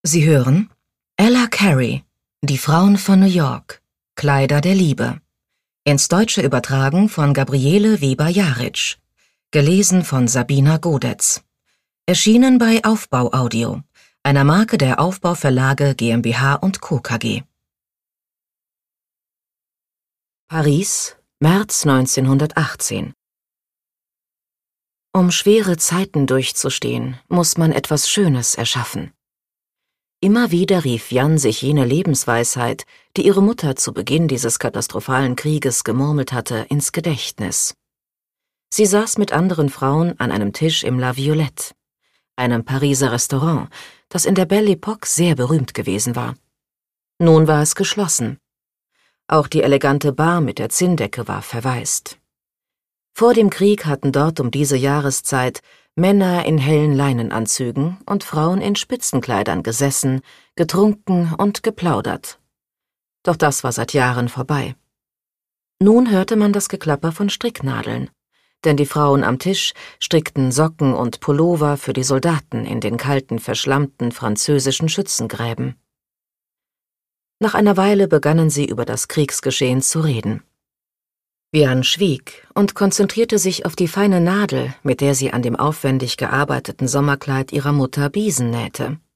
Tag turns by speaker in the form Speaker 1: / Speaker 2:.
Speaker 1: Sie hören Ella Carey, Die Frauen von New York, Kleider der Liebe. Ins Deutsche übertragen von Gabriele Weber-Jaric. Gelesen von Sabina Godetz. Erschienen bei Aufbau Audio, einer Marke der Aufbau Verlage GmbH & Co. KG. Paris, März 1918. Um schwere Zeiten durchzustehen, muss man etwas Schönes erschaffen. Immer wieder rief Jan sich jene Lebensweisheit, die ihre Mutter zu Beginn dieses katastrophalen Krieges gemurmelt hatte, ins Gedächtnis. Sie saß mit anderen Frauen an einem Tisch im La Violette, einem Pariser Restaurant, das in der Belle Époque sehr berühmt gewesen war. Nun war es geschlossen. Auch die elegante Bar mit der Zinndecke war verwaist. Vor dem Krieg hatten dort um diese Jahreszeit Männer in hellen Leinenanzügen und Frauen in Spitzenkleidern gesessen, getrunken und geplaudert. Doch das war seit Jahren vorbei. Nun hörte man das Geklapper von Stricknadeln, denn die Frauen am Tisch strickten Socken und Pullover für die Soldaten in den kalten, verschlammten französischen Schützengräben. Nach einer Weile begannen sie über das Kriegsgeschehen zu reden. Jan schwieg und konzentrierte sich auf die feine Nadel, mit der sie an dem aufwendig gearbeiteten Sommerkleid ihrer Mutter Biesen nähte.